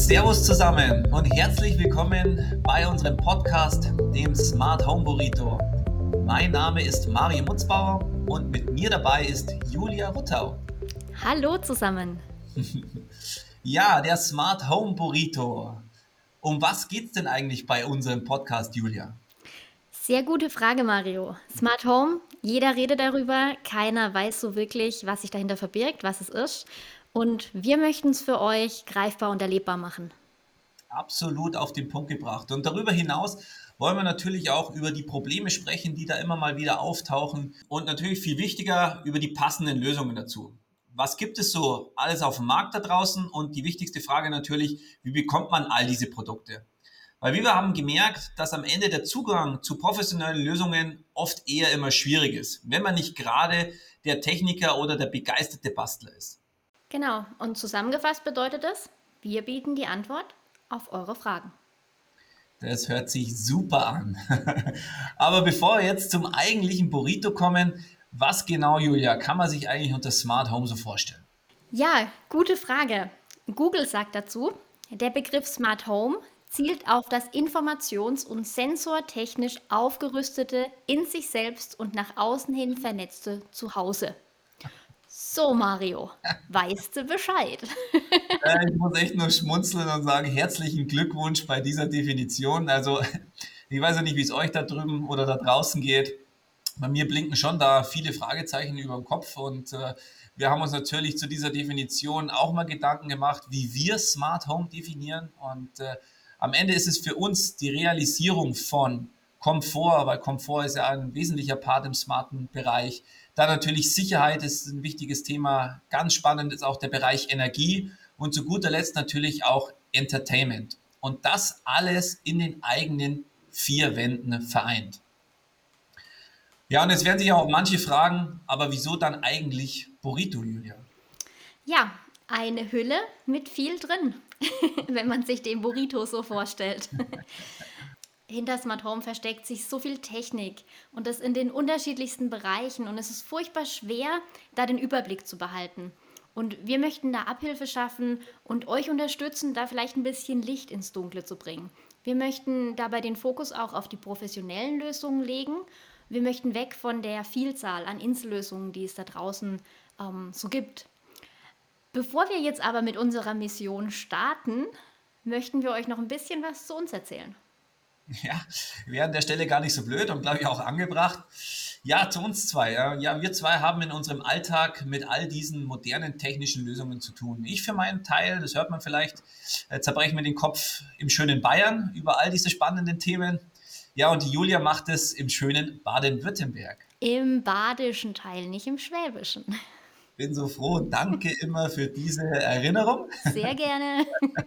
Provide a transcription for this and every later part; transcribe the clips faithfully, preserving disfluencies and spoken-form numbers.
Servus zusammen und herzlich willkommen bei unserem Podcast, dem Smart Home Burrito. Mein Name ist Mario Mutzbauer und mit mir dabei ist Julia Ruttau. Hallo zusammen. Ja, der Smart Home Burrito. Um was geht's denn eigentlich bei unserem Podcast, Julia? Sehr gute Frage, Mario. Smart Home, jeder redet darüber, keiner weiß so wirklich, was sich dahinter verbirgt, was es ist. Und wir möchten es für euch greifbar und erlebbar machen. Absolut auf den Punkt gebracht. Und darüber hinaus wollen wir natürlich auch über die Probleme sprechen, die da immer mal wieder auftauchen und natürlich viel wichtiger über die passenden Lösungen dazu. Was gibt es so alles auf dem Markt da draußen? Und die wichtigste Frage natürlich, wie bekommt man all diese Produkte? Weil wir haben gemerkt, dass am Ende der Zugang zu professionellen Lösungen oft eher immer schwierig ist, wenn man nicht gerade der Techniker oder der begeisterte Bastler ist. Genau, und zusammengefasst bedeutet es, wir bieten die Antwort auf eure Fragen. Das hört sich super an. Aber bevor wir jetzt zum eigentlichen Burrito kommen, was genau, Julia, kann man sich eigentlich unter Smart Home so vorstellen? Ja, gute Frage. Google sagt dazu, der Begriff Smart Home zielt auf das informations- und sensortechnisch aufgerüstete, in sich selbst und nach außen hin vernetzte Zuhause. So, Mario, weißt du Bescheid? Äh, ich muss echt nur schmunzeln und sagen, herzlichen Glückwunsch bei dieser Definition. Also, ich weiß ja nicht, wie es euch da drüben oder da draußen geht. Bei mir blinken schon da viele Fragezeichen über dem Kopf und äh, wir haben uns natürlich zu dieser Definition auch mal Gedanken gemacht, wie wir Smart Home definieren und äh, am Ende ist es für uns die Realisierung von Komfort, weil Komfort ist ja ein wesentlicher Part im smarten Bereich. Dann natürlich Sicherheit ist ein wichtiges Thema. Ganz spannend ist auch der Bereich Energie und zu guter Letzt natürlich auch Entertainment. Und das alles in den eigenen vier Wänden vereint. Ja, und jetzt werden sich auch manche fragen, aber wieso dann eigentlich Burrito, Julia? Ja, eine Hülle mit viel drin, wenn man sich den Burrito so vorstellt. Hinter Smart Home versteckt sich so viel Technik und das in den unterschiedlichsten Bereichen und es ist furchtbar schwer, da den Überblick zu behalten. Und wir möchten da Abhilfe schaffen und euch unterstützen, da vielleicht ein bisschen Licht ins Dunkle zu bringen. Wir möchten dabei den Fokus auch auf die professionellen Lösungen legen. Wir möchten weg von der Vielzahl an Insellösungen, die es da draußen ähm, so gibt. Bevor wir jetzt aber mit unserer Mission starten, möchten wir euch noch ein bisschen was zu uns erzählen. Ja, wäre an der Stelle gar nicht so blöd und glaube ich auch angebracht. Ja, zu uns zwei. Ja, ja, wir zwei haben in unserem Alltag mit all diesen modernen technischen Lösungen zu tun. Ich für meinen Teil, das hört man vielleicht, äh, zerbreche mir den Kopf im schönen Bayern über all diese spannenden Themen. Ja, und die Julia macht es im schönen Baden-Württemberg. Im badischen Teil, nicht im schwäbischen. Bin so froh und danke immer für diese Erinnerung. Sehr gerne.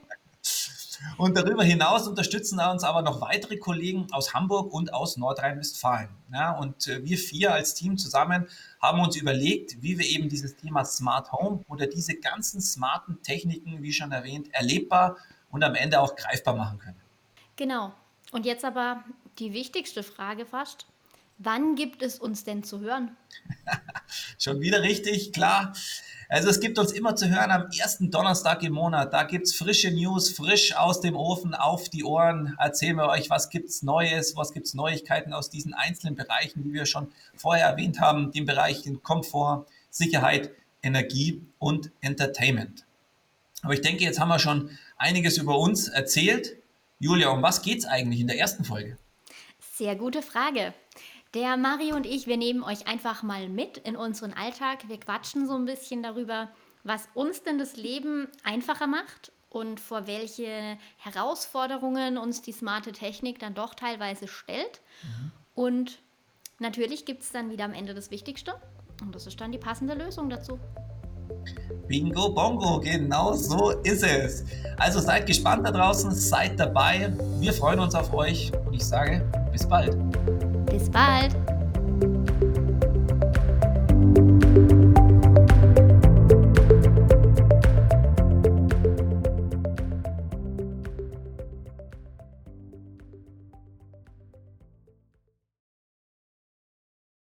Und darüber hinaus unterstützen uns aber noch weitere Kollegen aus Hamburg und aus Nordrhein-Westfalen. Ja, und äh, wir vier als Team zusammen haben uns überlegt, wie wir eben dieses Thema Smart Home oder diese ganzen smarten Techniken, wie schon erwähnt, erlebbar und am Ende auch greifbar machen können. Genau. Und jetzt aber die wichtigste Frage fast. Wann gibt es uns denn zu hören? Schon wieder richtig, klar. Also es gibt uns immer zu hören am ersten Donnerstag im Monat. Da gibt's frische News, frisch aus dem Ofen auf die Ohren. Erzählen wir euch, was gibt's Neues, was gibt's Neuigkeiten aus diesen einzelnen Bereichen, die wir schon vorher erwähnt haben, den Bereichen Komfort, Sicherheit, Energie und Entertainment. Aber ich denke, jetzt haben wir schon einiges über uns erzählt. Julia, um was geht's eigentlich in der ersten Folge? Sehr gute Frage. Der Mario und ich, wir nehmen euch einfach mal mit in unseren Alltag. Wir quatschen so ein bisschen darüber, was uns denn das Leben einfacher macht und vor welche Herausforderungen uns die smarte Technik dann doch teilweise stellt. Und natürlich gibt es dann wieder am Ende das Wichtigste und das ist dann die passende Lösung dazu. Bingo Bongo, genau so ist es. Also seid gespannt da draußen, seid dabei. Wir freuen uns auf euch und ich sage bis bald. Bis bald!